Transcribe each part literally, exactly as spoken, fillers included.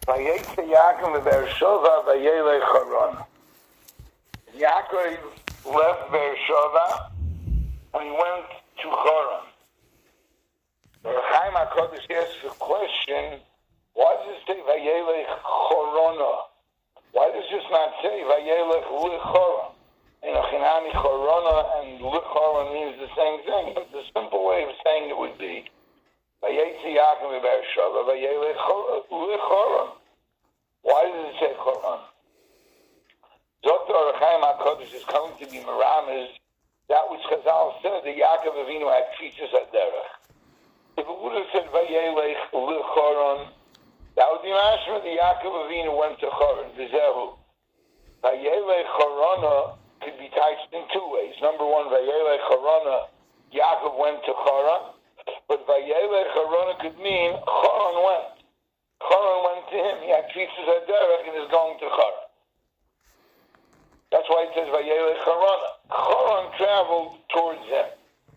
Vayetze Yaakov Beersheva Vayelech Haran. Yaakov left Beersheva and he went to Haran. The Chaim HaKadosh asks the question, why does it say Vayelech Harana? Why does it not say Vayelech Lichara? You know, Chinami Harana and Lichara means the same thing, but the simple way of saying it would be Vayetze Yaakov Beersheva Vayelech Lichara. Why does it say Haran? Doctor Chaim HaKadosh is coming to be Merames, that which Chazal said that Yaakov Avinu had features at derech. If it would have said Vayelech Licharon, that would be mashma that Yaakov Avinu went to Haran. V'zehu. Vayelech Harana could be typed in two ways. Number one, Vayelech Harana, Yaakov went to Haran, but Vayelech Harana could mean Haran went. Haran went to him. He had features at derech and is going to Haran. That's why it says Vayelech Harana. Haran traveled towards him.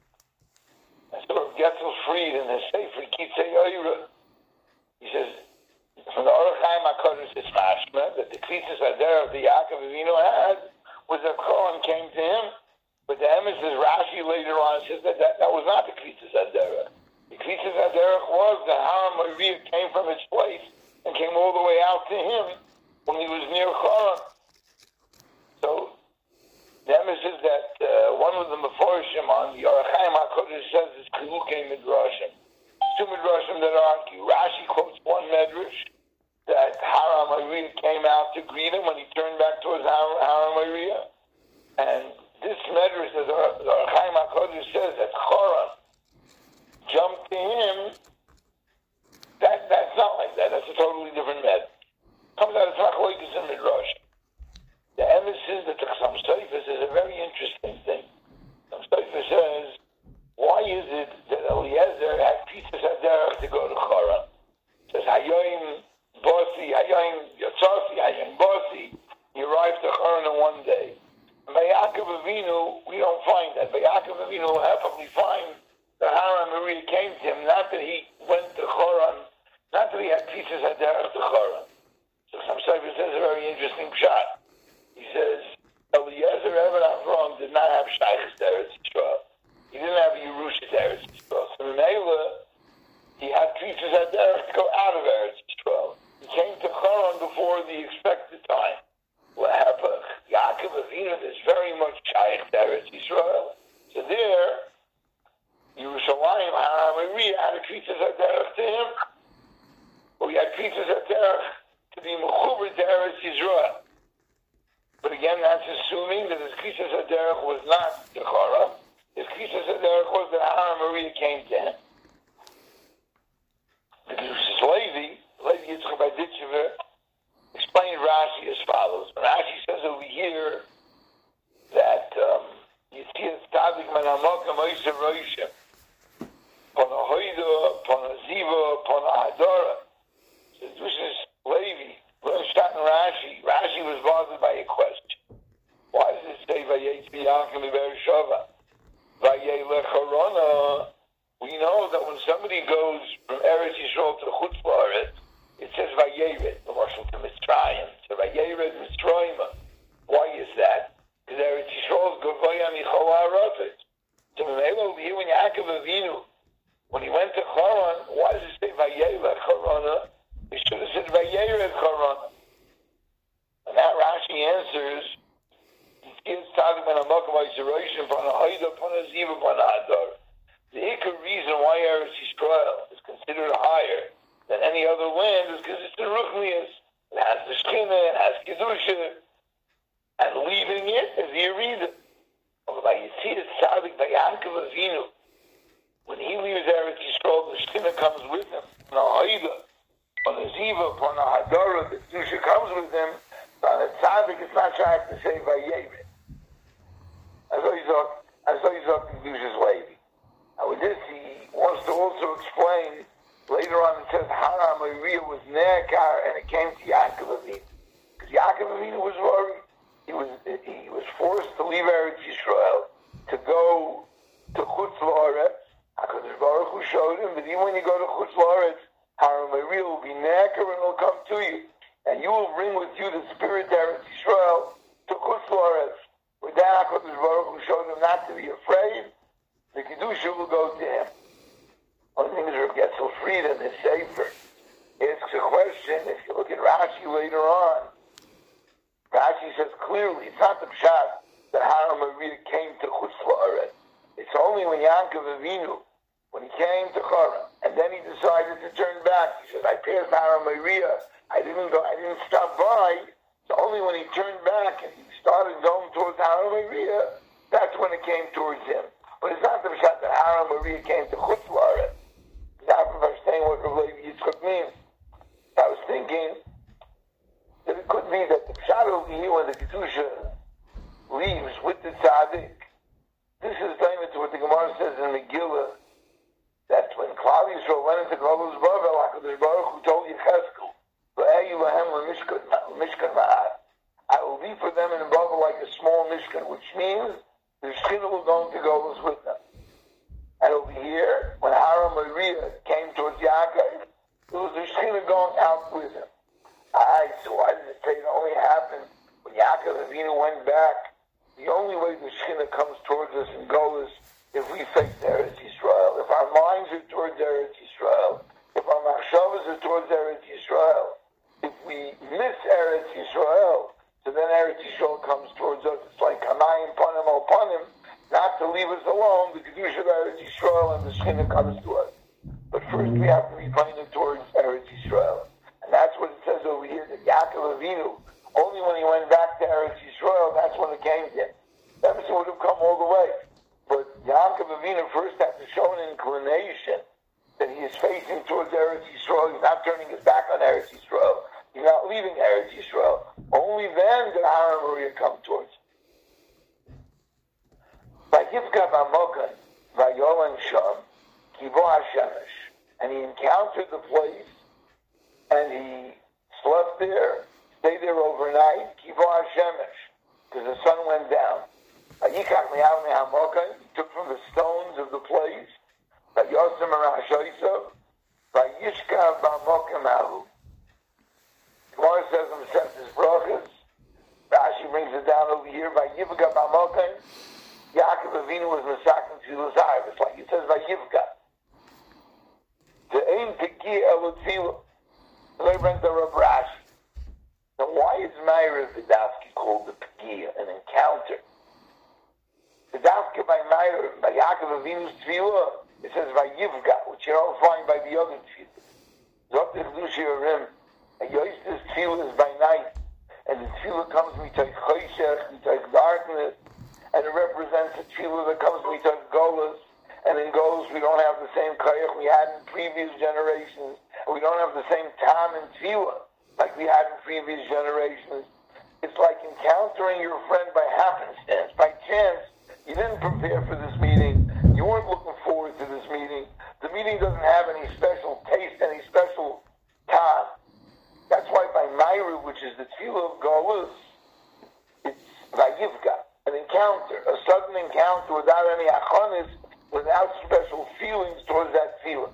And so Getzel Fried in his Sefer Kitzei Oira, he says, from the Orach Chaim HaKadosh it's mashma that the Kritzis Haderech the Yaakov Avinu had was that Haran came to him, but the emes is Rashi later on says that that, that was not the Kritzis Haderech. The Kritzis Haderech was that Haram Maria came from his place and came all the way out to him when he was near Haran. So the emes is that uh, one of the Meforshim on the Orach Chaim HaKadosh says is Kilukei Midrashim. Two Midrashim that argue. Rashi quotes one Medrash that Haram Maria came out to greet him when he turned back towards Haram Maria. And this Medrash, as the Orach Chaim HaKadosh says, that Haran jumped to him. That, that's not like that. That's a totally different Medrash. Comes out of Tzmachloikis and Midrash. The emes is that the Chassam Sofer is a very interesting thing. Chassam Sofer says, why is it that Eliezer had pieces at derech to go to Haran? It says, Hayoim Bosi, Hayoim Yotzasi, Hayoim Bosi. He arrived to Haran in one day. And by Yaakov Avinu, we don't find that. By Yaakov Avinu, we'll happily find that Haran Maria came to him, not that he went to Haran, not that he had pieces at derech to Haran. So Chassam Sofer says a very interesting shot. He says, Eliezer Eben Avram did not have Shaykhs to Eretz Yisrael. He didn't have Yerusha to Eretz Yisrael. So Mela, he had pieces at derech to go out of Eretz Yisrael. He came to Haran before the expected time. L'hapach, Yaakov Avinu is very much Shaykh to Eretz Yisrael. So there, Yerushalayim, Haram Maria had pieces at derech to him. Or he had pieces at derech to be mechuber to Eretz Yisrael. But again, that's assuming that his Kritzis Haderech was not the Chara. His Kritzis Haderech was that Haram Maria came to him. The Kedushes Levi, Levi Yitzchak Baditchever, explained Rashi as follows. Rashi says over here that Yitzias Tzadik Man HaMokam Oisem Roishem Pona Hoida, Pona Ziva, Pona Hadara. So Kedushes Levi, Rashi. Rashi was bothered by a question. Why does it say Vayetze Yaakov Beersheva Vayelech Harana? We know that when somebody goes from Eretz Yisrael to Chutz La'aretz, it says Vayered, the Marshal to Mitzrayim, to Vayered Mitzrayim. Why is that? Because Eretz Yisrael is Gavoya Michol HaRafet. So over here when Yaakov Avinu, when he went to Haran, why does it say Vayelech Harana? It should have said Vayered Harana. And that Rashi answers, the ikar reason why Eretz Yisrael is considered higher than any other land is because it's the Ruchnius. It has the Shekhinah, it has Kedusha, and leaving it is the Yerida. By Yitzias Tzadik, by Yaakov Avinu, when he leaves Eretz Yisrael, the Shekhinah comes with him. On a Haida, on a Ziva, on a Hadara, the Kedusha comes with him. On a Tzadik, it's not trying to say Vayered. As though he's up, as though he's up to Kedusha's Levi. Now with this, he wants to also explain, later on it says, Haram Maria was Ne'akar, and it came to Yaakov Avinu. Because Yaakov Avinu was worried. He was, he was forced to leave Eretz Yisrael, to go to Chutz La'aretz. HaKadosh Baruch Hu showed him, but even when you go to Chutz La'aretz, Haramayria will be necker and will come to you. And you will bring with you the spirit of Eretz Yisrael to Chutz La'aretz. With that, HaKadosh Baruch Hu showed him not to be afraid. The Kedusha will go to him. One thing is Rav Getzel Fried in his Sefer asks a question. If you look at Rashi later on, Rashi says clearly, it's not the pshat that Haramayria came to Chutz La'aretz. It's only when Yaakov Avinu, when he came to Chara, and then he decided to turn back. He says, I passed Haramayria. I didn't go, I didn't stop by. So only when he turned back and he started going towards Haramayria, that's when it came towards him. But it's not the pshat that Haramayria came to Chutz La'aretz. Not understanding what Rav Levi Yitzchak means. I was thinking that it could be that the pshat over here when the Kedusha leaves with the tzaddik. This is time to what the Gemara says in Megillah, that when Klal Yisrael went into Golus Bavel, HaKadosh Baruch Hu told Yechezkel, I will be for them in Bavel like a small mishkan, which means the Shekhinah will go into Golus with them. And over here, when Haramayria came towards Yaakov, it was the Shekhinah going out with him. Alright, so why does it say it only happened when Yaakov Avinu went back? The only way the Shekhinah comes towards us in Golus if we face Eretz Yisrael. If our minds are towards Eretz Yisrael, if our machshavas are towards Eretz Yisrael, if we miss Eretz Yisrael, so then Eretz Yisrael comes towards us. It's like Kamayim Panim Al Panim, not to leave us alone, the Kedusha of Eretz Yisrael and the Shekhinah comes to us. But first we have to be pointed towards Eretz Yisrael. And that's what it says over here, that Yaakov Avinu, only when he went back to Eretz Yisrael, that's when it came to him. Emerson would have come all the way. But Yaakov Avinu first had to show an inclination that he is facing towards Eretz Yisrael. He's not turning his back on Eretz Yisrael. He's not leaving Eretz Yisrael. Only then did Haramayria come towards him. Vayivka b'mokan vayolan sham kibo hashemesh, and he encountered the place, and he slept there, stayed there overnight. Kibo hashemesh, because the sun went down. Vayikach mi'al me'hamokan, he took from the stones of the place. Vayosem arashoisav, vayishka b'mokan ahu. Gemara says himself his brachas. Rashi brings it down over here. Vayivka b'mokan. Yaakov Avinu was Mesakim Tzilas Ha'aretz. It's like it says Vayivka. The aim Peki Elotzilah. They bring the Rav Rashi. Now why is Meir Vidavki called the Peki, an encounter? Vidavki by Meir, by Yaakov Avinu's Tzilah, it says Vayivka, which you don't find by the other Tzilah. Zot Echdushi Arim. And Yosef's Tzilah is by night. And the Tzilah comes mitoich Choshech, mitoich darkness. And it represents a tefillah that comes mitoch Golus, and in Golus we don't have the same koyach we had in previous generations, and we don't have the same time in tefillah like we had in previous generations. It's like encountering your friend by happenstance, by chance. You didn't prepare for this meeting. You weren't looking forward to this meeting. The meeting doesn't have any special taste, any special time. That's why by Meir, which is the tefillah of Golus, it's Vayivka. An encounter, a sudden encounter without any achonis, without special feelings towards that feeling.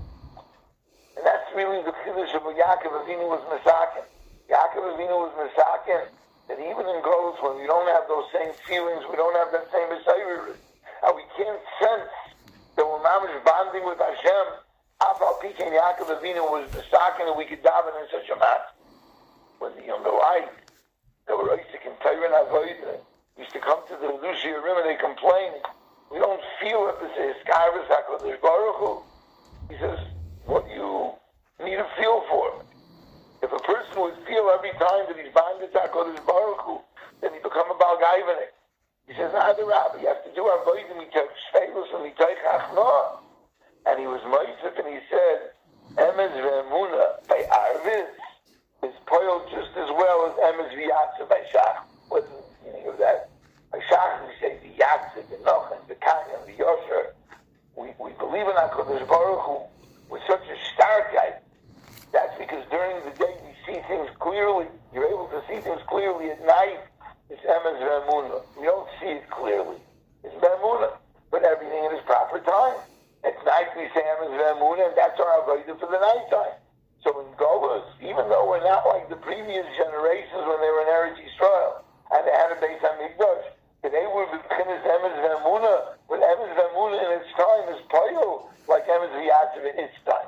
And that's really the chiddush of Yaakov Avinu was Mesakim. Yaakov Avinu was Mesakim, that even in Golus, when we don't have those same feelings, we don't have that same Messiah, and we can't sense that we're mamish bonding with Hashem, Afal Pikin Yaakov Avinu was Mesakim, and we could daven in such a mat. When the younger light, they were Isaac and Torah and Avodah, used to come to the Lushi Rim and they complain. We don't feel that this is Skyrus HaKadosh Baruch Hu. He says, what do you need to feel for? If a person would feel every time that he's bound to HaKadosh Baruch Hu, then he become a Baal Gaivanik. He says, Adarab, you have to do our Avodah Mitoch Shveilus and Mitoch Achnoah. And he was Moisef and he said, Emes ve'emunah by Arviz is poiled just as well as Emes v'yatzah by Shach. What's the meaning of that? By Shach, we say the Yatzah, the Nochen, the Kanya, the Yosher. We, we believe in HaKadosh Baruch Hu with such a starkheit. That's because during the day we see things clearly. You're able to see things clearly. At night, it's Emes ve'emunah. We don't see it clearly. It's ve'emunah. But everything in its proper time. At night we say Emes ve'emunah, and that's our avodah for the night time. So in Golas, even though we're not like the previous generations when they were in Eretz Yisrael, and they had a Beis HaMikdash, they were B'chinas Emes V'Emunah, but Emes V'Emunah in its time is Poyel, like Emes V'Yatziv in its time.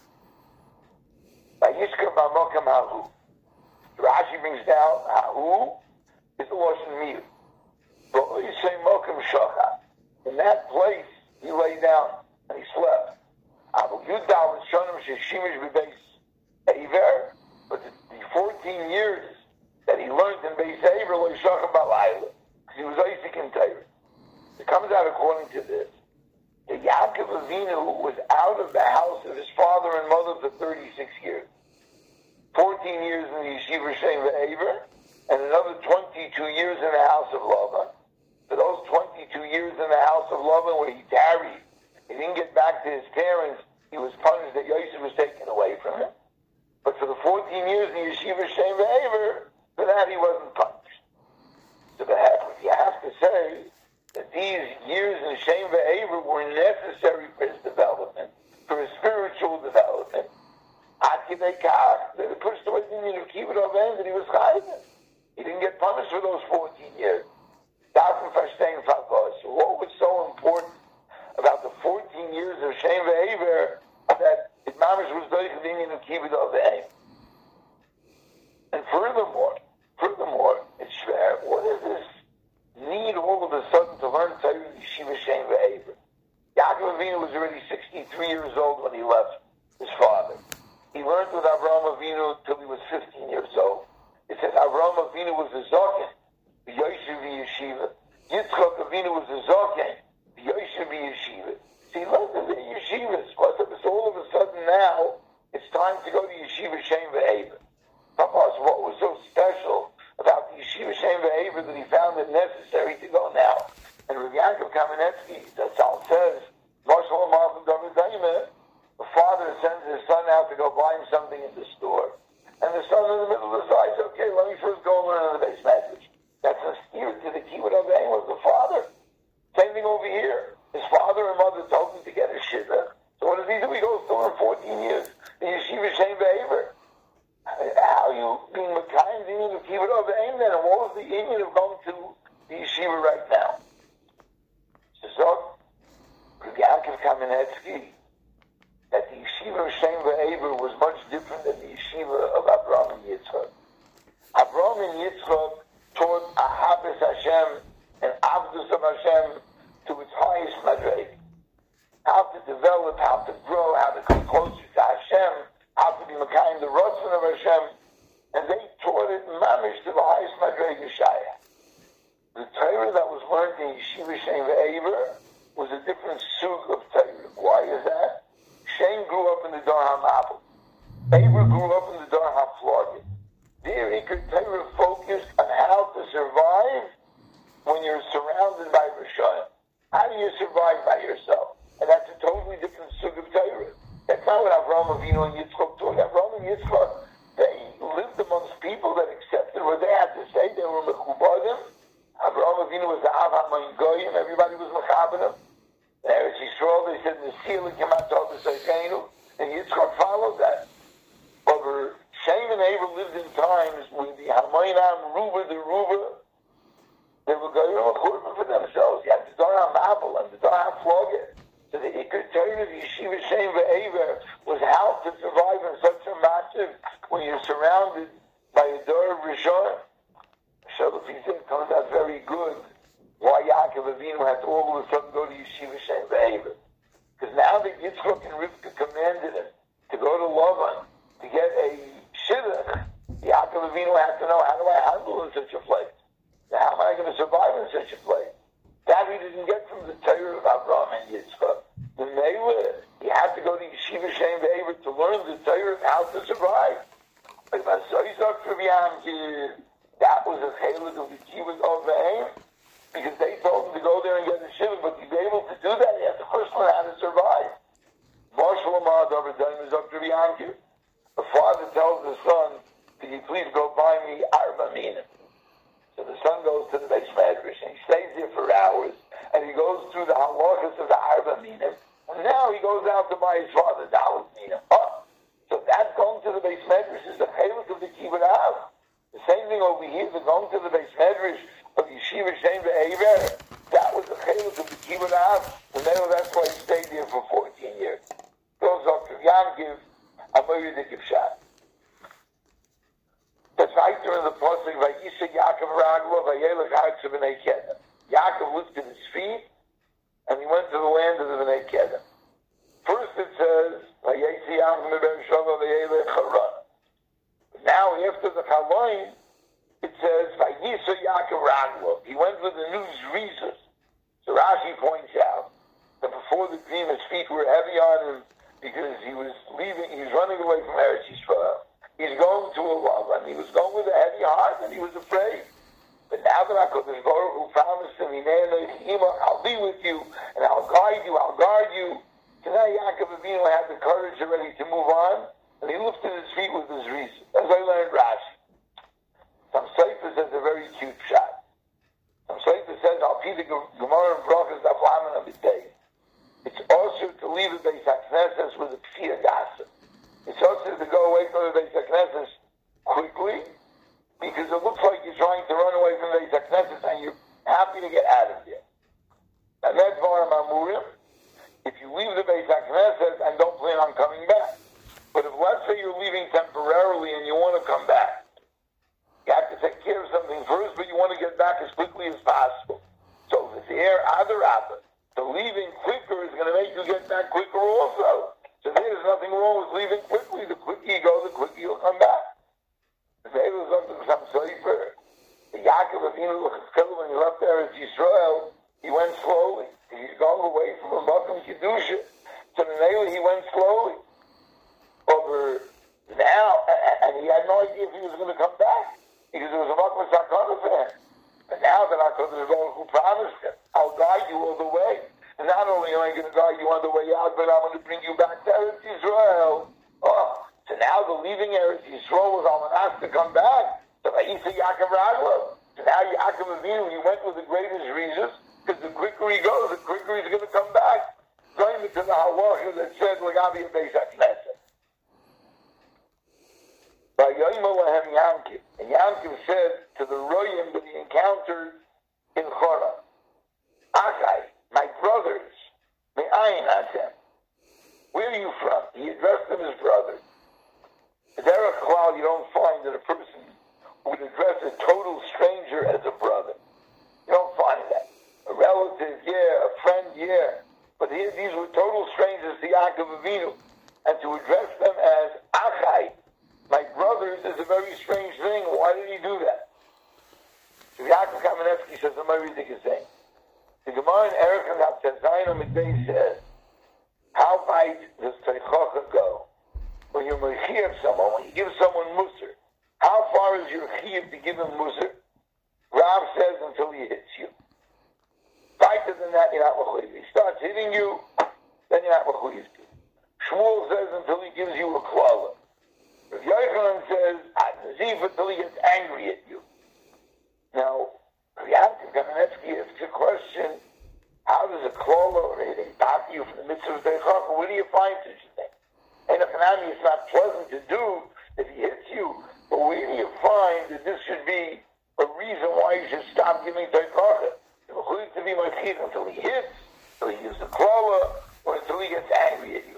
By Yishkar B'Mokam Hahu. Rashi brings down, Hahu is the Lashon Mir. But you say Mokam Shachar. In that place, he lay down and he slept. Abu Yudal and Shonim Sheshimish B'Beis Eiver, but the, the fourteen years that he learned in Beis Eiver, Lo Yishachar B'Layla, because he was Isaac in Torah. It comes out according to this. The Yaakov Avinu was out of the house of his father and mother for thirty-six years. fourteen years in the Yeshiva Shem Ve'ever, and another twenty-two years in the house of Lavan. For those twenty-two years in the house of Lavan where he tarried, he didn't get back to his parents, he was punished that Yosef was taken away from him. But for the fourteen years in the Yeshiva Shem Ve'ever, for that he wasn't punished. So you have to say that these years in Shem Ve'ever were necessary for his development, for his spiritual development. They pushed away the Indian of Kibbutz Oven that he was chayven. He didn't get punished for those fourteen years. So what was so important about the fourteen years of Shem Ve'ever that it mamish was doich the Indian of Kibbutz Oven? And furthermore, furthermore, it's fair. What is this need all of a sudden to learn Torah in Yeshiva Shem Ve'ever? Yaakov Avinu was already sixty-three years old when he left his father. He learned with Avraham Avinu till he was fifteen years old. It says Avraham Avinu was a zoken, the Yosef Yeshiva. Yitzchak Avinu was a zoken, the Yosef Yeshiva. So he learned in the yeshivas. So all of a sudden now, it's time to go to Yeshiva Shem Ve'ever. Papa, what was so special about the Yeshiva Shem Ve'ever that he found it necessary to go now? And Rav Yaakov Kamenetsky, the Tzal says, Marshal Amar from David Daimeh, the father sends his son out to go buy him something in the store. And the son in the middle of the side says, okay, let me first go learn the base message. That's a steer to the Kibbutz Oven was the father. Same thing over here. His father and mother told him to get a shiva. So what does he do? He goes to learn fourteen years in Yeshiva Shem Ve'ever. How are you being Mekayim the Indian of Kibbutz Oven then? And what was the Indian of going to the Yeshiva right now? So, Rav Yaakov Kamenetsky, that the Yeshiva of Shem Ve'ever was much different than the Yeshiva of Avraham and Yitzchak. Avraham and Yitzchak taught Ahavas Hashem and Avdus of Hashem to its highest madreg. How to develop, how to grow, how to come closer to Hashem, how to be Mekayim the Ratzon of Hashem. And they taught it mamish to the highest madreg Yeshaya. The Torah that was learned in Yeshiva Shem Ve'ever was a different sug of Torah. Why is that? Shem grew up in the Dar HaMabel. Eber grew up in the Dar HaFlogit. There he could Torah focused on how to survive when you're surrounded by Rishayim. How do you survive by yourself? And that's a totally different sug of Torah. That's not what Avraham Avinu and Yitzchak taught. Avraham and Yitzchak, they lived amongst people that accepted what they had to say. They were mechubadim. Avraham Avinu was the Av HaMayin Goyim. Everybody was mechabadim. Eretz Yisrael, they said, the seal came out to Otesaykeinu, and Yitzchak followed that. Over Shem and Eber lived in times when the Hamayinam Ruba, the Ruba, they were going to a for themselves. You had the Dar HaMabel and the Dar HaFlogit. So the Iker Torah of Yeshiva Shem Ve'ever was how to survive in such a massive when you're surrounded by a Dar of Rishon. So if you think it comes out very good, why Yaakov Avinu had to all of a sudden go to Yeshiva Shem Ve'ever. Because now that Yitzchak and Rivka commanded him to go to Lavan to get a shidduch, Yaakov Avinu had to know, how do I handle in such a place? How am I going to survive in such a place? That he didn't get from the Torah of Avraham and Yitzchak. The Meilah, he had to go to Yeshiva Shem Ve'ever to learn the Torah of how to survive. But that was a chalik of the Kibbutz Oven, because they told him to go there and get a shidduch, but to be able to do that, he had to first learn how to survive. The father tells the son, could you please go buy me arba minim? So the son goes to the Beis Medrash, and he stays there for hours, and he goes through the halachas of the arba minim, and now he goes out to buy his father dalit minim. Oh, so that's going going to the base medrash is the chiluk of the kibbutz av. The same thing over here, the going to the base medrash of Yeshiva Shem Be'ever, that was the chiluk of the kibbutz av. And then that's why he stayed there for fourteen years. Goes up to Yankiv, Amoyer the Kivshat. That's right there in the Pasuk, Vayisa Yaakov Raglo, Vayelech Hartz of B'nai Kedem. Yaakov lifted his feet, and he went to the land of the B'nai Kedem. First it says, Vayisi Yaakov Me'ber-Shava Vayelech Haran. Now, after the Chaloim, it says, Vayisa Yaakov Raglo. He went with the new Zrizas. So Rashi points out that before the dream, his feet were heavy on him because he was leaving, he was running away from Eretz Yisrael. He's going to a love, and he was going with a heavy heart, and he was afraid. But now that HaKadosh Baruch Hu promised him, I'll be with you, and I'll guide you, I'll guard you. So now Yaakov Avinu had the courage already to move on, and he lifted his feet with his reason. As I learned Rashi. Some Sefer says a very cute shot. Some Sefer says, I'll be the Gemara and Brachas of Laman of the day. It's also to leave the Beis HaKnesses with a P'siyah Gasa. It's also to go away from the Beis HaKnesses quickly, because it looks like you're trying to run away from the Beis HaKnesses and you're happy to get out of there. And that's Dvarim Amurim. If you leave the Beis HaKnesses and don't plan on coming back. But if, let's say, you're leaving temporarily and you want to come back, you have to take care of something first, but you want to get back as quickly as possible. So if it's here, other other. So leaving quicker is going to make you get back quicker also. So there's nothing wrong with leaving quickly. The quicker you go, the quicker you'll come back. If there was something, some Sefer, the Yaakov Avinu, when he left Eretz Yisrael, he went slowly. He's going away from a Makom Kedusha. So the Neilah, he went slowly. Over now, and he had no idea if he was going to come back, because it was a Makom Sakana for him. But now that HaKadosh Baruch Hu promised him, I'll guide you all the way. And not only am I going to guide you on the way out, but I'm going to bring you back to Eretz Yisrael. Oh, so now the leaving Eretz Yisrael was Almanas to come back. So Vayisa Yaakov Raglo. So now Yaakov Avinu, he went with the greatest reasons, because the quicker he goes, the quicker he's going to come back. Going to the halacha that said, L'gabi Beis HaKnesset. Vayomer lahem Yankiv. And Yankiv said to the Royim that he encountered in Chora, Achai, my brothers, me'ayin atem. Where are you from? He addressed them as brothers. Derech klal, you don't find that a person would address a total stranger as a brother. You don't find that. A relative, yeah. A friend, yeah. But here, these were total strangers to Yaakov Avinu. And to address them as Achai, my brothers, is a very strange thing. Why did he do that? So Yaakov Kamenetsky says a very ridiculous thing. The Gemara in Erech and Zayin Midday says, how weit does Teichocha go? When you mechiv someone, when you give someone musr, how far is your chiv to give him musr? Rav says until he hits you. Tighter than that, you're not mechuyev. He starts hitting you, then you're not mechuyev to. Shmuel says until he gives you a klala. Rav Yochanan says, Nazif until he gets angry at you. Now, Yaakov Kamenetsky asks a question, how does a klala or anything stop you from the mitzvah of Teichocha? Where do you find such a thing? And Hanami, it's not pleasant to do if he hits you, but where do you find that this should be a reason why you should stop giving Teichocha? Who is to be mechiv until he hits, until he gives the klala, or until he gets angry at you?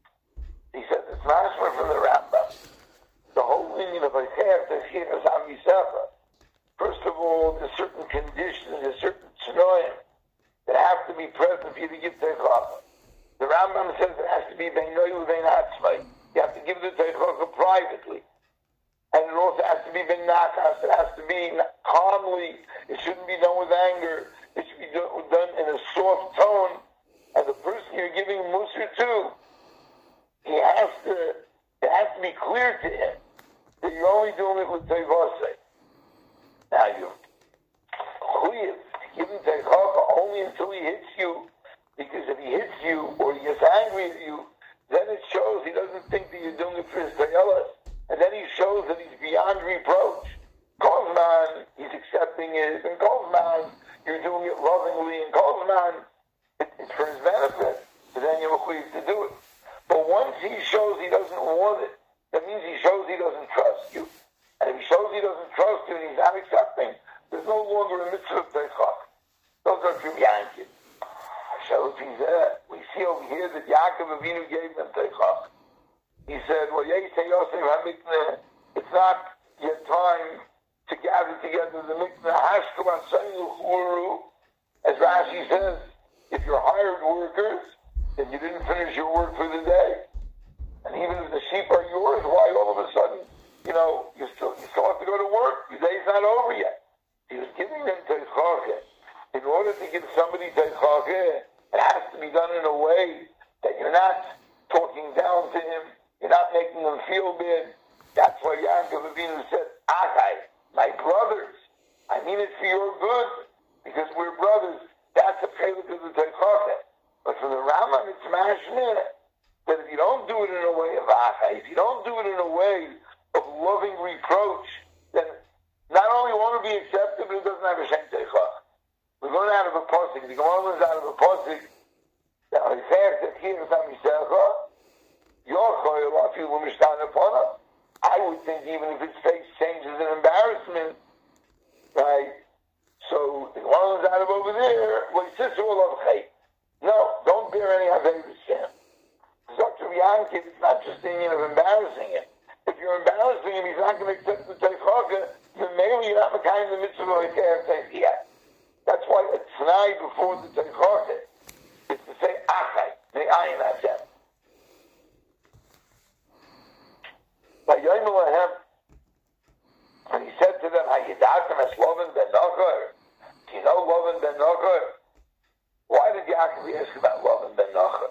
He says it's mashma from the Rambam. The whole meaning of Eichach Teichir is Am Yisecha. First of all, there's certain conditions, there's certain tznoim that have to be present for you to give Teichocha. The Rambam says it has to be Beinoi Uvein Atzmai. You have to give the Teichocha privately. And it also has to be Ben Nachas. It has to be calmly. It shouldn't be done with anger. It should be done in a soft tone. And the person you're giving Musar to, he has to, it has to be clear to him that you're only doing it with Teivasei. Now you're clear to give him Teichocha only until he hits you. Because if he hits you or he gets angry at you, then it shows he doesn't think that you're doing it for his Tayelas. And then he shows that he's beyond reproach. Kozman, he's accepting it. And Kozman, you're doing it lovingly. And Kozman, it, it's for his benefit. So then you're required to do it. But once he shows he doesn't want it, that means he shows he doesn't trust you. And if he shows he doesn't trust you and he's not accepting, there's no longer a mitzvah of teichach. Those are from Yankin. So we see over here that Yaakov Avinu gave them teichach. He said, well, it's not yet time to gather together the mikneh. As Rashi says, if you're hired workers, then you didn't finish your work for the day. And even if the sheep are yours, why all of a sudden, you know, you still you still have to go to work. Your day's not over yet. He was giving them teichach. In order to give somebody teichach, it has to be done in a way that you're not talking down to him, you're not making him feel bad. That's why Yaakov Avinu said, Achai, my brothers, I mean it for your good, because we're brothers. That's a failure to the teichach. But for the Rambam, it's mashmir. That if you don't do it in a way of achai, if you don't do it in a way of loving reproach, then not only won't it be accepted, but it doesn't have a shem teichach. We're going out of a posik. The Gemara is out of a posik. Now, he says that here is Amisecha, Yochoi, Rafi, Lumishtan upon. I would think even if his face changes an embarrassment, right? So the Gemara is out of over there. Well, he says, no, don't bear any Averis to him. Doctor Yankiv, it's not just the union of embarrassing him. If you're embarrassing him, he's not going to accept the teichach, then maybe you're not making the mitzvah of the yet. That's why it's tonight before the teichach is to say achai, me'ayin Hashem. By Yom Lahem, and he said to them, "Hayidatem es Lovan ben Nachor." Do you know Lovan ben Nachor? Why did Yaakov ask about Lovan ben Nachor?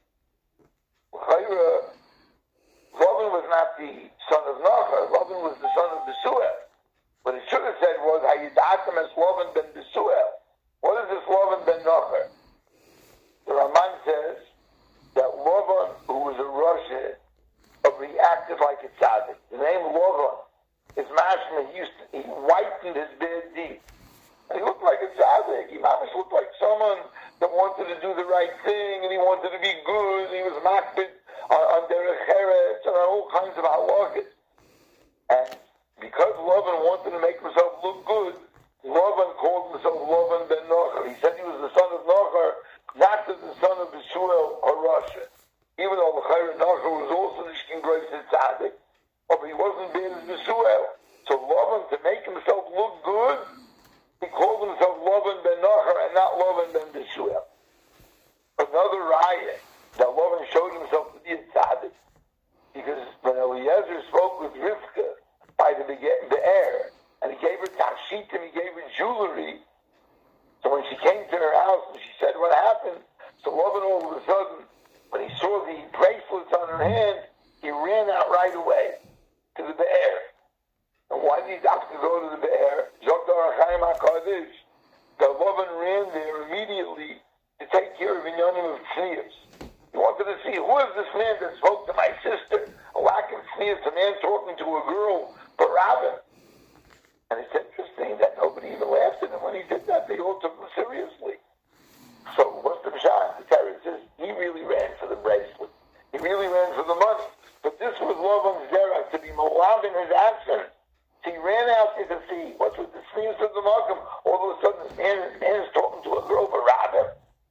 Lovan was not the son of Nachor. Lovan was the son of Besuel. What it should have said was, Hayidatem es Lovan ben Besuel. What is this Lovan ben Nachor? The Raman says that Lovan, who was a Russian, reacted like a tzaddik. The name Lovan is mashma. He used to, he whitened his bad deeds. And he looked like a tzaddik. He mamish looked like someone that wanted to do the right thing, and he wanted to be good, and he was makbid on, on derech eretz, and on all kinds of halachas. And because Lovan wanted to make himself look good, Lovan called himself Lovan ben Nachor. He said he was the son of Nachor, not the son of Besuel or Russia. Even though the Chayr Nachor was also the Shkin Grace and Tzaddik, but he wasn't bad as Besuel. So Lovan, to make himself look good, he called himself Lovan ben Nachor and not Lovan ben Besuel. Another riot that Lovan showed himself to be a tzaddik, because when Eliezer spoke with Rivka by the Be'er, and he gave her tashit and he gave her jewelry, so when she came to her house and she said what happened, so Lovan all of a sudden, when he saw the bracelets on her hand, he ran out right away to the Be'er. And why did he have to go to the Be'er? Zokdar Chaim HaKadosh. The Lovan ran there immediately to take care of Inyanim of Tznius. He wanted to see, who is this man that spoke to my sister? A lack of Tznius, a man talking to a girl, Barabin. And it's interesting that nobody even laughed at him when he did that. They all took him seriously. So what's the Pshat? The Torah says he really ran for the bracelet. He really ran for the money. But this was Lavan's zera, to be Moab in his absence. So he ran out there to see what's with the sneeze of the Malcolm. All of a sudden, this man, this man is talking to a girl, Barabin.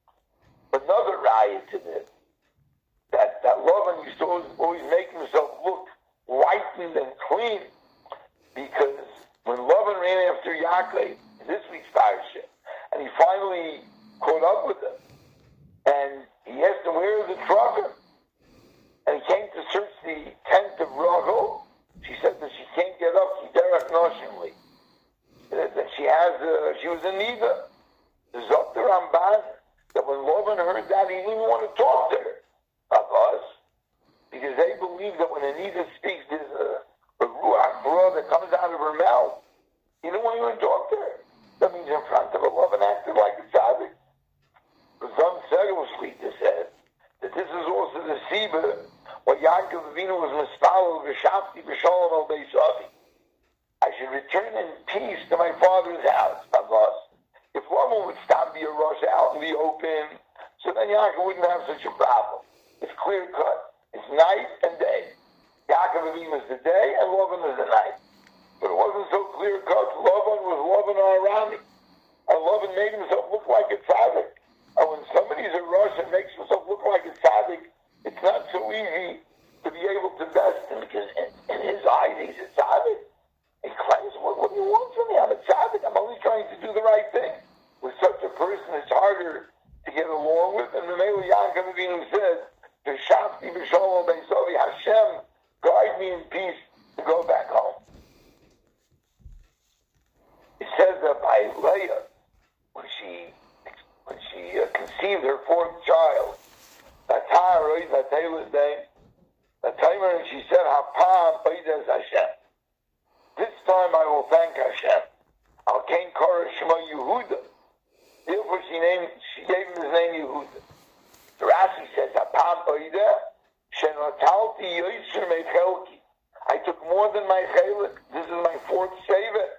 Another riot to this. That, that Lavan used to always, always make himself look whitened and clean. Because when Lavan ran after Yaakov, in this week's parasha, and he finally caught up with him, and he asked him, where is the trucker? And he came to search the tent of Rachel. She said that she can't get up, she derech noshimly. That she has, uh, she was in Nida. The Zokter Ramban, that when Lavan heard that, he didn't even want to talk to her, of us. Because they believe that when Anita speaks, there's a, a ruach bra that comes out of her mouth. He didn't want to even talk to her. That means in front of her, Lavan acted like a tzaddik. Some Segel Shlita said that this is also the Siba, what Yaakov Avinu was mispalel v'shafti v'sholom al beis avi. I should return in peace to my father's house, Avos. If Lavan would stop be a rush out in the open, so then Yaakov wouldn't have such a problem. It's clear cut. It's night and day. Yaakov Avinu is the day and Lavan is the night. But it wasn't so clear cut. Lavan was Lavan Arami. And Lavan made himself look like a tzaddik. And when somebody's a rush and makes himself look like a tzaddik, it's not so easy to be able to best him because in, in his eyes he's a tzaddik. He claims, what, what do you want from me? I'm a tzaddik. I'm only trying to do the right thing. With such a person, it's harder to get along with. And the Mele Yaakov Avinu said, V'shavti b'shalom b'esavi, Hashem, guide me in peace to go back home. It says that by Leah, when she when she uh, conceived her fourth child, that Tara, that Taylor's name, that timer, and she said, Hapam Baidas Hashem. This time I will thank Hashem. Al Kain Kara Shema Yehuda. Therefore she named, she gave him his name Yehuda. The Rashi says, Hapam Baidas Shenotalti Yosher Mechelki. I took more than my chelik. This is my fourth savor.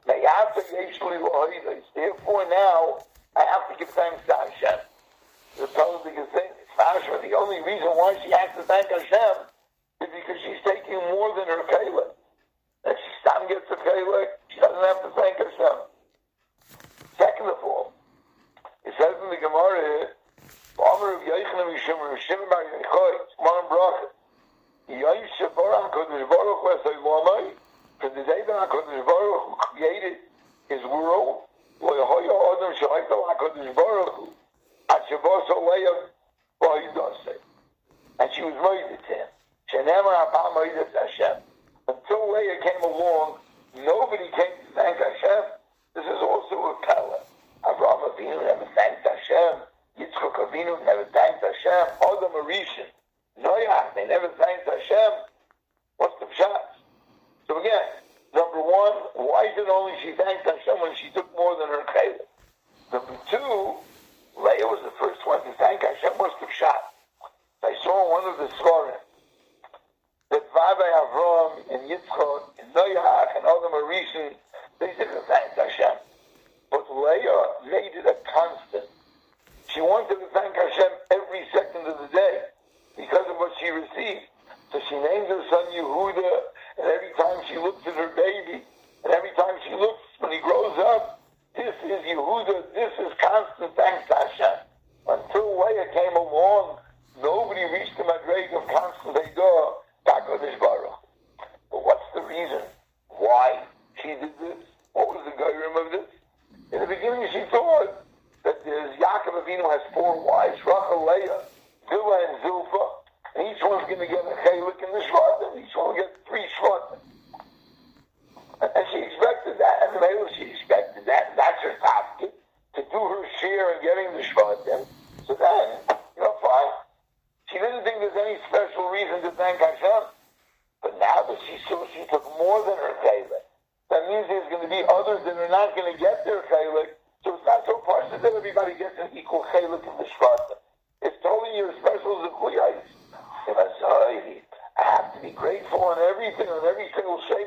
Therefore now I have to give thanks to Hashem. The Talmud is saying, the only reason why she has to thank Hashem is because she's taking more than her chelik. If she still gets a chelik, she doesn't have to thank Hashem. Second of all, it says in the Gemara here, Amar of Yochanan Mishum Rav Shimon bar Yochai, Shimon Bracha, Yosef Baruch HaKadosh Baruch Hu Esay Lomai, from the day that HaKadosh Baruch Hu created his world, Lo Yehoya Adam Shalaita HaKadosh Baruch Hu, Ad Shabbos Oleim V'Hidasei. And she was married to him. Shenemar Hapam Moedas Hashem. Until Leah came along, nobody came to thank Hashem. This is also a pella. Avraham Avinu never thanked Hashem. Yitzchak Avinu never thanked Hashem. Adam Arishan, Noach, they never thanked Hashem. What's the pshat? So again, number one, why is it only she thanked Hashem when she took more than her chaylik? Number two, Leah was the first one to thank Hashem. What's the pshat? I saw one of the Sforim that Vavai Avram and Yitzchak and Noach and Adam Arishan, they didn't thank Hashem. But Leah made it a constant. She wanted to thank Hashem every second of the day because of what she received. So she named her son Yehuda, and every time she looks at her baby, and every time she looks when he grows up, this is Yehuda, this is constant thanks to Hashem. Until Leah came along, nobody reached the madreg of constant Eidah, HaKadosh Baruch. But what's the reason why she did this? What was the geirim of this? In the beginning she thought that there's Yaakov Avinu has four wives, Rachel, Leah, Bilhah, and Zilpah, and each one's going to get a chelik in the shvatim. Each one will get three shvatim. And she expected that, and maybe she expected that, and that's her tactic, to do her share in getting the shvatim. So then, you know, fine. She didn't think there's any special reason to thank Hashem. But now that she saw she took more than her chelik, that means there's going to be others that are not going to get their chelik. So it's not so partial that everybody gets an equal chelik in the shvatim. It's totally your special zekuyos. I have to be grateful on everything, on every single shayla.